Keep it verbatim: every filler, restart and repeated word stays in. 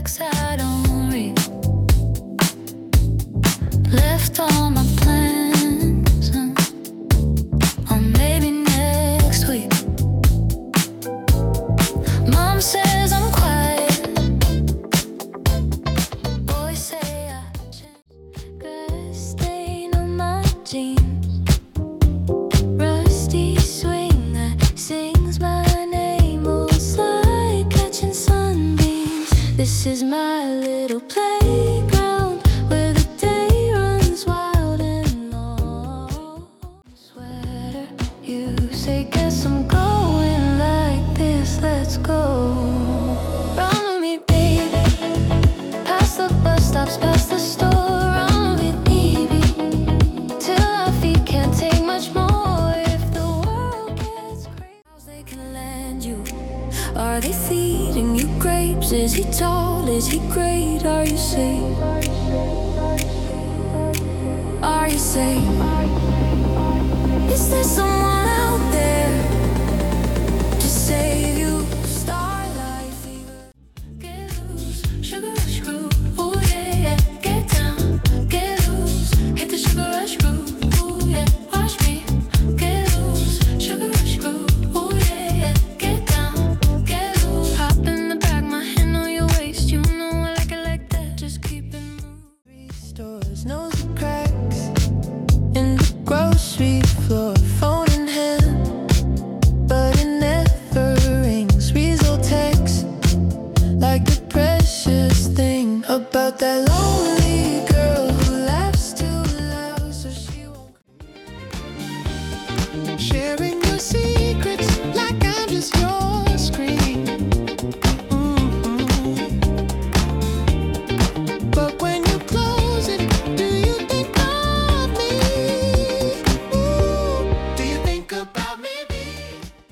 texts I don't read. Left all my plans, uh, or maybe next week. Mom says I'm quiet. Boys say I changed. Grass stain on my jeans. Rusty swing that sings my name. Moves like catching sunbeams. This is my little playground where the day runs wild and long. Sweater, you say, guess I'm going like this. Let's go. Run with me, baby. Past the bus stops, past the store. Run with me, baby. Till our feet can't take much more. If the world gets crazy, how's they can land you? Are they feeding you grapes? Is he tall? Is he great? Are you safe? Are you safe? Is there someone out there to save you? Starlight fever. Get loose, sugar rush groove. Ooh yeah, yeah. Get down, get loose. Hit the sugar rush groove. Ooh yeah, watch me. Get loose, sugar rush groove. Ooh yeah, yeah. Get down, get loose. Hop in the back, my hand on your waist. You know I like it like that. Just keep it moving. Stores knows the cracks in the grocery floor. Phone in hand, but it never rings. Reads old text like the precious